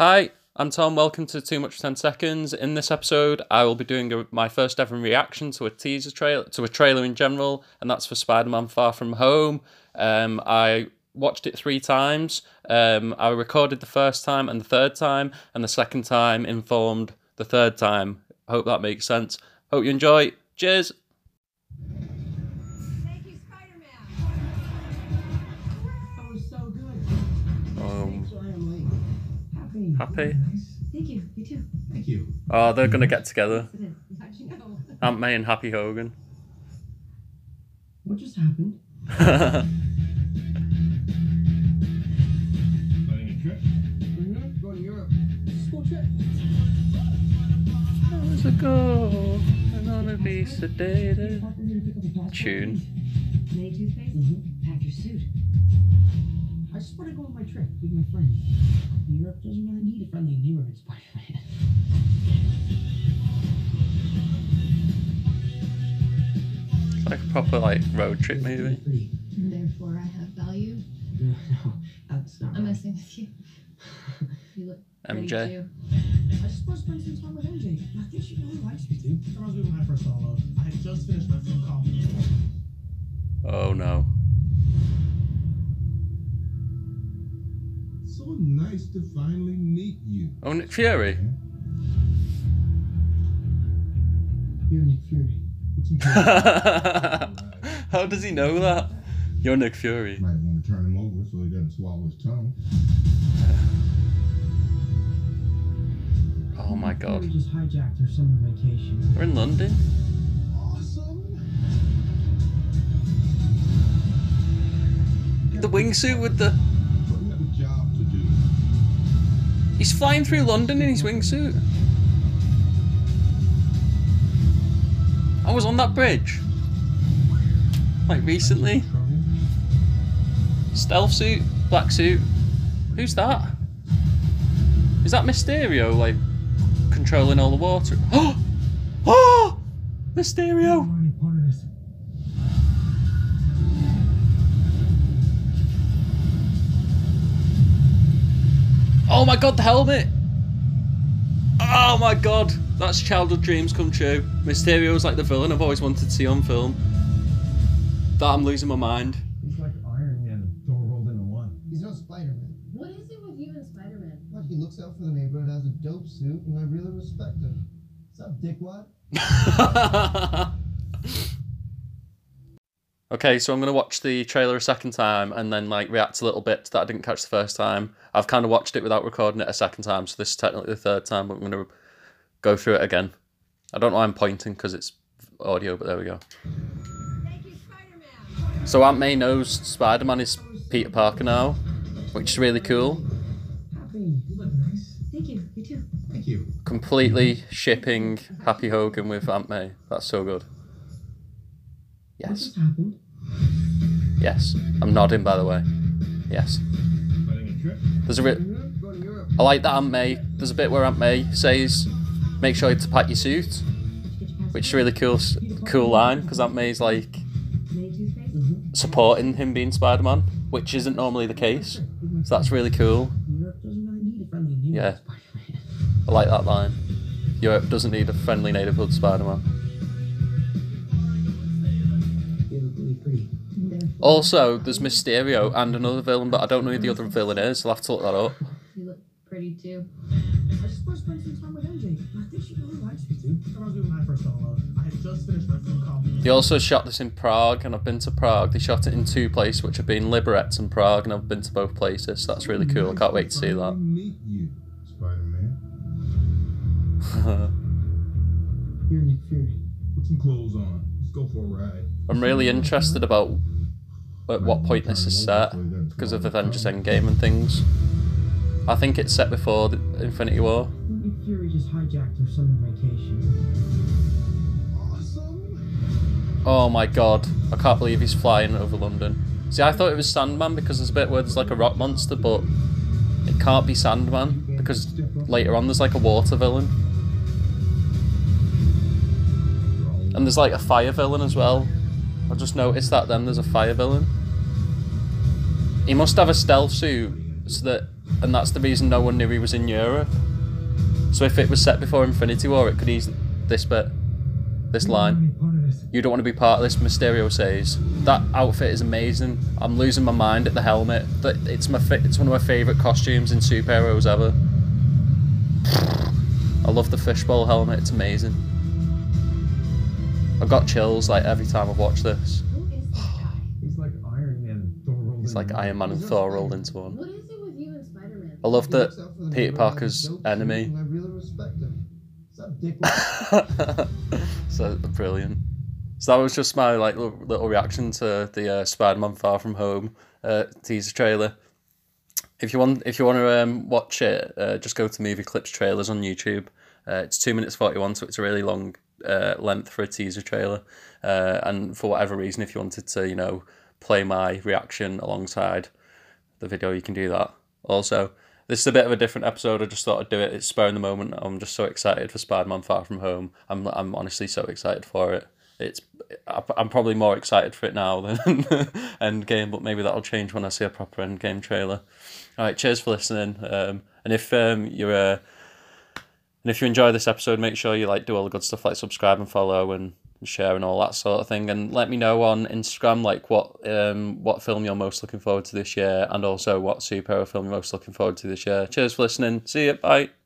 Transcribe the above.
Hi, I'm Tom. Welcome to Too Much for 10 Seconds. In this episode, I will be doing my first ever reaction to a teaser trailer, to a trailer in general, and that's for Spider-Man Far From Home. I watched it 3 times. I recorded the first time and the third time, and the second time informed the third time. I hope that makes sense. Hope you enjoy. Cheers! Thank you, Spider-Man. That was so good. Sorry I'm late. Happy? Thank you. You too. Thank you. Oh, they're gonna get together. How'd you know? Aunt May and Happy Hogan. What just happened? Planning a trip? Mm-hmm. Going to Europe. School trip. How's it go? I'm gonna be sedated. Tune. Mini toothpaste? Mm-hmm. Pack your suit. I just want to go on my trip with my friends. Europe doesn't really need a friendly neighborhood Spider-Man. It's like a proper road trip movie. Pretty. Therefore, I have value. No, that's not I'm right. messing with you. You look pretty MJ. too. I just want to spend some time with MJ. I think she really likes me too. Reminds me when I first saw Love. I had just finished my film copy. Oh no. So nice to finally meet you. Oh, Nick Fury? You're Nick Fury. How does he know that? You're Nick Fury. Might want to turn him over so he doesn't swallow his tongue. Oh my god. Fury just hijacked her summer vacation. We're in London? Awesome. The wingsuit with the... So you have a job to do. He's flying through London in his wingsuit. I was on that bridge. Recently. Stealth suit, black suit. Who's that? Is that Mysterio, controlling all the water? Oh! Oh! Mysterio! Already part of this. Oh my god, the helmet! Oh my god, that's childhood dreams come true. Mysterio's like the villain I've always wanted to see on film. That I'm losing my mind. He's like Iron Man and Thor rolled into one. He's no Spider-Man. What is it with you and Spider-Man? But he looks out for the neighborhood, has a dope suit, and I really respect him. What's up, dickwad? Okay, so I'm going to watch the trailer a second time and then react a little bit that I didn't catch the first time. I've kind of watched it without recording it a second time, so this is technically the third time, but I'm going to go through it again. I don't know why I'm pointing because it's audio, but there we go. Thank you, Spider-Man. So Aunt May knows Spider-Man is Peter Parker now, which is really cool. Happy. You look nice. Thank you. You too. Thank you. Completely shipping Happy Hogan with Aunt May. That's so good. What Yes. just happened? Yes. I'm nodding, by the way. Yes. Planning a trip? There's a bit... Mm-hmm. Going to Europe. I like that Aunt May. There's a bit where Aunt May says, make sure to pack your suit, which is a really cool line, because Aunt May's Mini toothpaste? Mm-hmm. supporting him being Spider-Man, which isn't normally the case. So that's really cool. Europe doesn't really need a friendly neighborhood Yeah. Spider-Man. I like that line. Europe doesn't need a friendly neighborhood Spider-Man. You look really pretty. Also, there's Mysterio and another villain, but I don't know who the other villain is. I'll have to look that up. You look pretty too. I just want to spend some time with MJ. I think she really likes me too. Reminds me when I first saw Love. I had just finished my film copy. They also shot this in Prague, and I've been to Prague. They shot it in 2 places, which have been Liberec and Prague, and I've been to both places. So that's really cool. I can't wait to see that. Meet you, Spider-Man. You're Nick Fury. Put some clothes on. Let's go for a ride. I'm really interested about at what point this is set, because of Avengers Endgame and things. I think it's set before the Infinity War. Nick Fury just hijacked her summer vacation. Awesome. Oh my god, I can't believe he's flying over London. See, I thought it was Sandman because there's a bit where there's a rock monster, but it can't be Sandman because later on there's a water villain. And there's a fire villain as well. I just noticed that then there's a fire villain. He must have a stealth suit so that and that's the reason no one knew he was in Europe. So if it was set before Infinity War, it could easily this line. You don't want to be part of this, Mysterio says. That outfit is amazing. I'm losing my mind at the helmet. It's one of my favourite costumes in superheroes ever. I love the fishbowl helmet, it's amazing. I've got chills like every time I've watched this. Who is this guy? He's like Iron Man and Thor rolled It's like Iron Man and Thor rolled into one. What is it with you and Spider-Man? I love He that looks out for the Peter neighborhood, Parker's has a dope enemy. suit, and I really respect him. What's up, dick? So brilliant. So that was just my like little reaction to the Spider-Man Far From Home teaser trailer. If you want to watch it, just go to Movie Clips Trailers on YouTube. It's 2 minutes 41, so it's a really long length for a teaser trailer. And for whatever reason, if you wanted to, play my reaction alongside the video, you can do that. Also, this is a bit of a different episode. I just thought I'd do it. It's spur in the moment. I'm just so excited for Spider-Man Far From Home. I'm honestly so excited for it. I'm probably more excited for it now than Endgame, but maybe that'll change when I see a proper Endgame trailer. All right, cheers for listening. And if you enjoy this episode, make sure you do all the good stuff like subscribe and follow and share and all that sort of thing. And let me know on Instagram what film you're most looking forward to this year, and also what superhero film you're most looking forward to this year. Cheers for listening. See you. Bye.